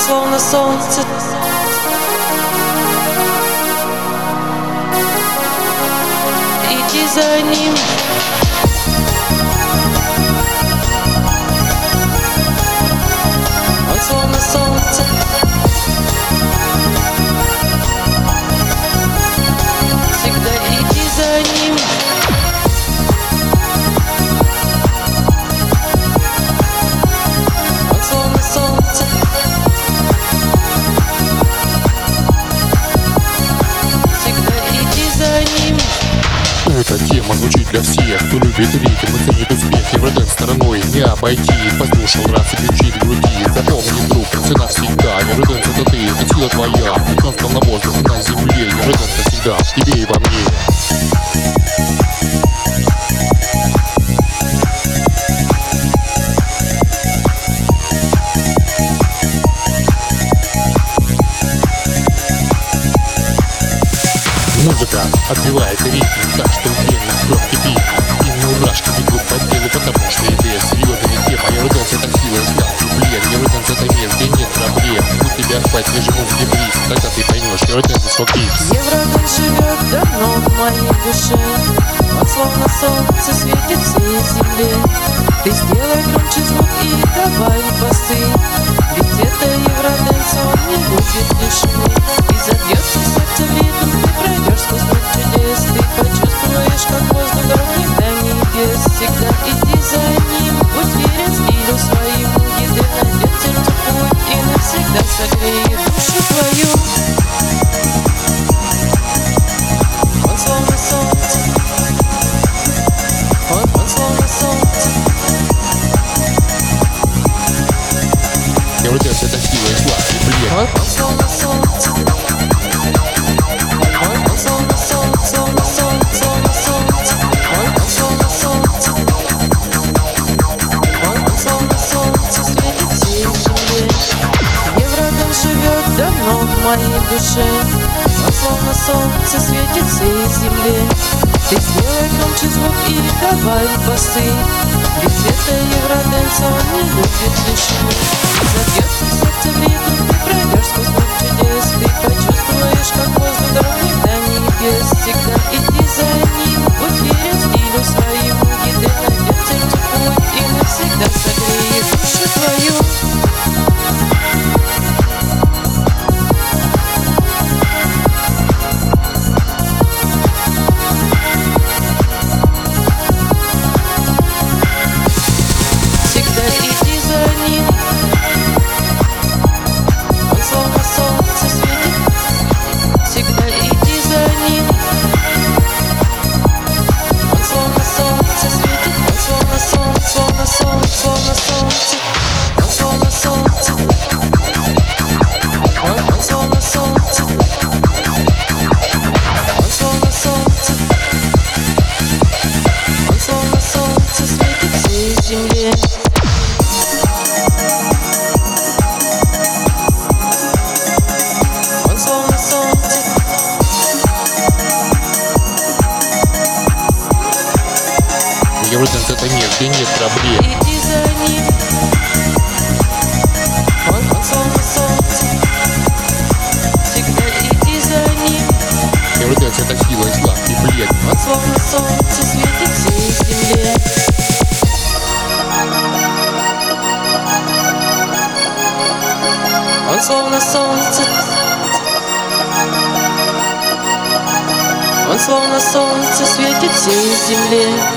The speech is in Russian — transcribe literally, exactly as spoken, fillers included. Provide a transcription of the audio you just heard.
словно солнце. Иди за ним. Он словно солнце. Всегда иди за ним. Он словно солнце. Всегда иди за ним. Эта тема звучит для всех, кто любит ритм и ценит успех. Евродэнс стороной не обойти. Послушал раз и ключи в груди. Запомни, друг, цена всегда. Евродэнс это ты, это сила твоя. Танцпол на воздухе, на земле. Евродэнс навсегда, в тебе и во мне. Музыка отбивает ритм, так что уверенно легкий бит. И мне мурашки бегут по телу, потому что идея серьезная тема. Евродэнс это сила, взгляд, блин. Евродэнс это мир, где нет проблем. Пусть тебя хватит режиму в дебрис, тогда ты поймешь, Евродэнс это фокус. Евродэнс живет давно в моей душе. Он словно солнце светит всей земле. Ты сделай громче звук и давай басы. Ведь это Евродэнс, он не любит тишины. И забьется сердце в ритм. Пройдешь сквозь мир чудес, ты почувствуешь, как воздух дорогих до небес. Всегда иди за ним, будь верен стилю своему. Еды найдет сердце путь и навсегда согреет душу твою. Он словно солнце. Он, он словно солнце. Евродэнс это сила и сладкий блин. Он, он словно солнце. Давно в моей душе. Он словно солнце светит всей земле. Ты сделай громче звук и давай басы. Ведь это Евродэнс, он не любит тишины. Забьется сердце в ритм, ты пройдешь сквозь мир чудес. Ты почувствуешь, как воздух дорогих до небес. Всегда иди за ним, будь верен стилю своему. Еды найдет сердце путь и навсегда согреет душу твою. Евродэнс это мир, где нет проблем. Иди за ним. Он, он словно солнце. Всегда иди за ним. Евродэнс это сила и сладкий блин. Он словно солнце светит всей земле. Он словно солнце. Он словно солнце светит всей земле.